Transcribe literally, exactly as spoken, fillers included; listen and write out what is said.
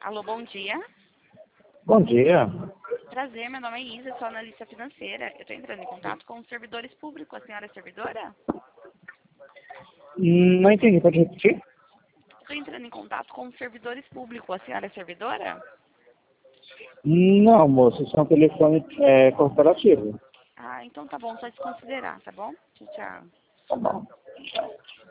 Alô, bom dia. Bom dia. Prazer, meu nome é Isa, sou analista financeira. Eu estou entrando em contato com os servidores públicos. A senhora é servidora? Hum, Não entendi, pode repetir? Estou entrando em contato com os servidores públicos. A senhora é servidora? Não, moço, isso é um telefone é, corporativo. Ah, então tá bom, só desconsiderar, tá bom? Tchau, tchau. Tá bom.